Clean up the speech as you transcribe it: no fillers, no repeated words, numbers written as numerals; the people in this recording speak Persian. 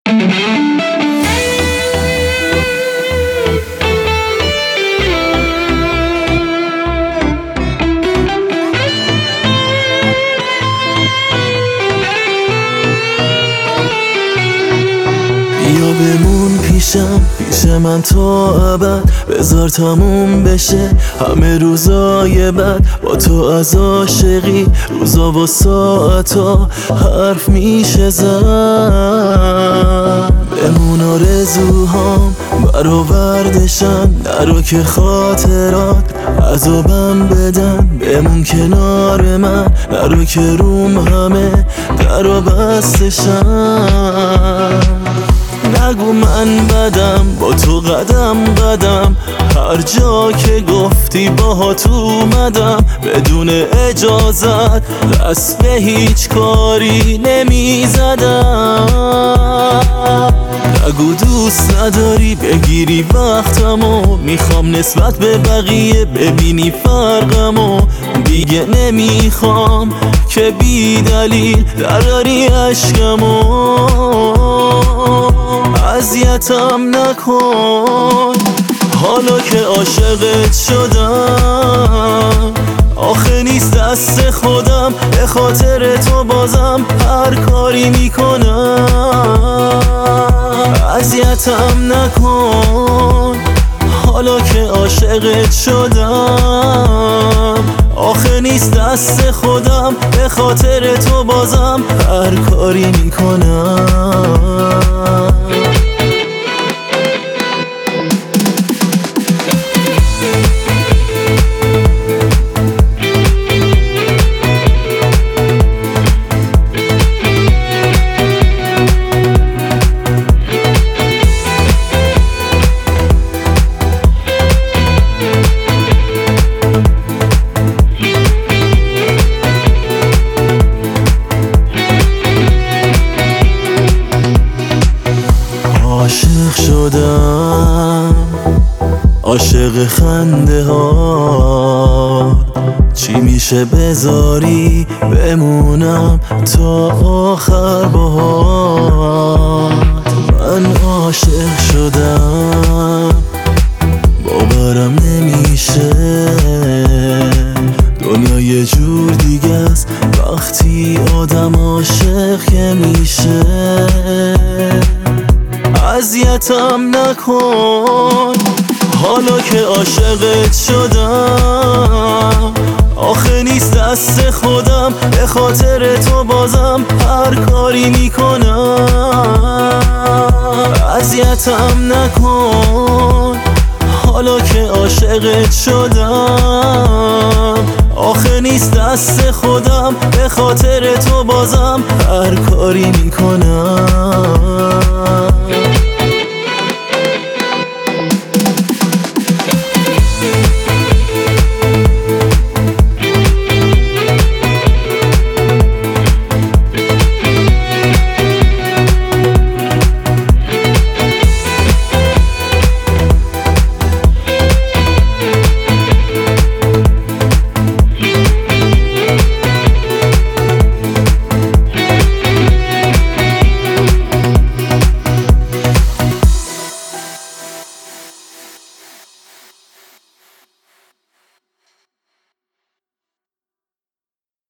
بیا بمون پیش من تا ابد، بذار تموم بشه همه روزای بد. با تو از عاشقی روزا و ساعتا حرف میشه زد. بمون آرزوهام برآوردشن، نرو که خاطرات عذابم بدن. بمون کنار من، نرو که روم همه در و بستشن. نگو من بدم، با تو قدم قدم، هر جا که گفتی باهات اومدم. بدون اجازت دست به هیچ کاری نمیزدم. نگو دوست نداری بگیری وقتمو، میخوام نسبت به بقیه ببینی فرقمو. دیگه نمیخوام که بی دلیل دراری عشقمو. اذیتم نکن حالا که عاشقت شدم. آخه نیست دست خودم، به خاطر تو بازم هر کاری میکنم. اذیتم نکن حالا که عاشقت شدم. آخه نیست دست خودم، به خاطر تو بازم هر کاری میکنم. عاشق شدم، عاشق خنده ها. چی میشه بذاری بمونم تا آخر بهار. من عاشق شدم، باورم نمیشه دنیا یه جور دیگه است وقتی آدم عاشق که میشه. اذیتم نکن حالا که عاشقت شدم. آخه نیست دست خودم، به خاطر تو بازم هر کاری میکنم. اذیتم نکن حالا که عاشقت شدم. آخه نیست دست خودم، به خاطر تو بازم هر کاری میکنم.